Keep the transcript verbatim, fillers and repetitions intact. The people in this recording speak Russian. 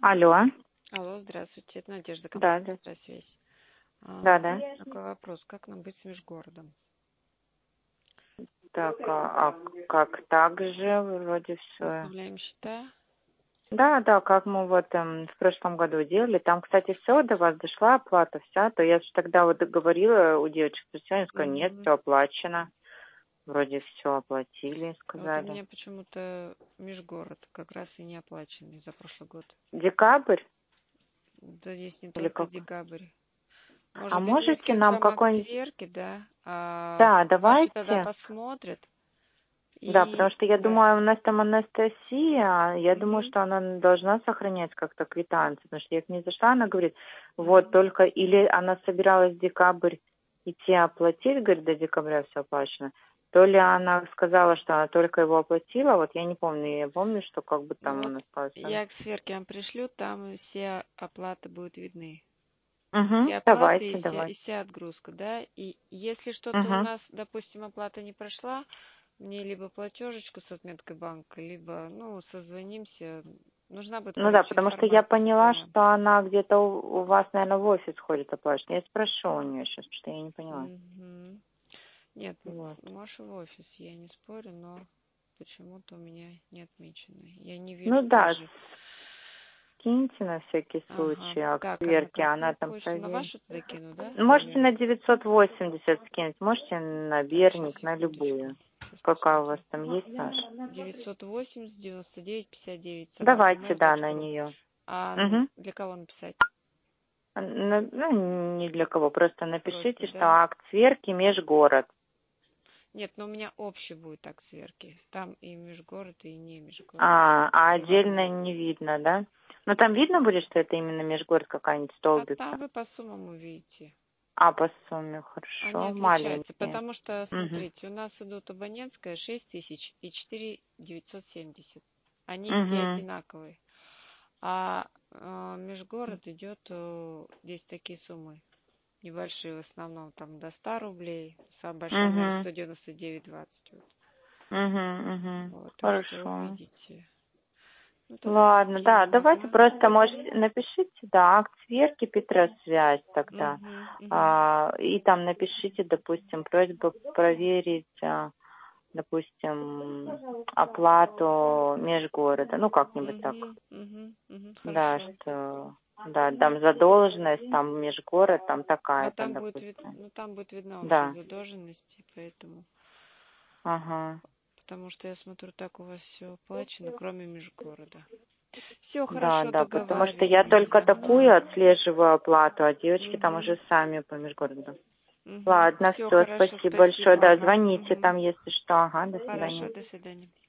Алло. Алло, здравствуйте, это Надежда, Да, компания да. «Связь». А, Да, да. Такой вопрос, как нам быть с межгородом? Так, а, а как так же вроде все. Выставляем счета. Да, да, как мы вот эм, в прошлом году делали. Там, кстати, все до вас дошла оплата вся. То я же тогда вот говорила у девочек, спросила, они сказали, нет, Мгм. все оплачено. Вроде все оплатили, Вот у сказали. меня почему-то межгород как раз и не оплаченный за прошлый год. Декабрь Да здесь не или только какой? декабрь. А Может быть, мне можете скинуть нам вам акт какой-нибудь... сверки, да? А Да, ваши тогда давайте. посмотрят. Да, потому И что я да. думаю, у нас там Анастасия, я думаю, Мгм. что она должна сохранять как-то квитанции, потому что я к ней зашла, она говорит, вот Мгм. только, или она собиралась в декабрь идти оплатить, говорит, до декабря все оплачено, то ли она сказала, что она только его оплатила, вот я не помню, я помню, что как бы Ну там вот она сказала, что... я к сверке вам пришлю, там все оплаты будут видны. Угу, Все оплаты и давайте, вся, и давайте. вся отгрузка, да. И если что-то у Угу. нас, допустим, оплата не прошла, мне либо платежечку с отметкой банка, либо, ну, созвонимся. Нужна будет, Ну да, короче, потому что я информация, поняла, да. что она где-то у, у вас, наверное, в офис ходит оплачивать. Я спрошу у нее сейчас, потому что я не поняла. Мгм. Нет, м- Вот. можешь в офис, я не спорю, но почему-то у меня не отмечено. Я не Ну вижу да, даже. скиньте на всякий Ага. случай акт Так, а на сверки, она какую там почту? На проверит. вашу туда кину, да? Можете на Номер. девятьсот восемьдесят скинуть, можете на Так, сейчас, Берник, на секундочку. любую. Сейчас Какая у вас посмотрю. там есть, Саша? девятьсот восемьдесят девяносто девять пятьдесят девять собака Давайте, mail да, на точка ру. нее. А н- Угу. для кого написать? Ну, не для кого, просто Просто, напишите, что да? акт сверки межгород. Нет, но у меня общий будет акт сверки. Там и межгород, и не межгород. А, а Все в отдельно одном. не видно, да? Но там видно будет, что это именно межгород какая-нибудь А столбица? там вы по суммам увидите. А, по сумме, Они хорошо, отличаются, маленькие. потому что, Угу. смотрите, у нас идут абонентская шесть тысяч и четыре девятьсот семьдесят. Они все Угу. одинаковые. А э, межгород идет, э, здесь такие суммы небольшие, в основном там до ста рублей. Самая большая, наверное, Угу. сто девяносто девять двадцать. Вот. Угу. Угу. Вот, так что Хорошо. увидите. Ну, тогда я Ладно, да, скину, давайте ага. просто, может, напишите, да, акт сверки Петросвязь тогда. Угу, угу, А, и там напишите, допустим, просьба проверить, а, допустим, оплату межгорода, ну, как-нибудь так. угу, угу, угу, Да, хорошо. что, да, там задолженность, там межгород, там Но такая-то, там будет, вид- допустим. ну, там будет видна уже Да, задолженность, и поэтому, ага. потому что я смотрю, так у вас все оплачено, кроме межгорода. Все Да, хорошо, да, потому что я договорились, только такую ага. отслеживаю оплату, а девочки там Угу, уже сами по межгороду. угу. Ладно, Все все, хорошо, спасибо большое. спасибо, Да, ага. звоните Угу. там, если что. Ага, до свидания. Хорошо, до свидания.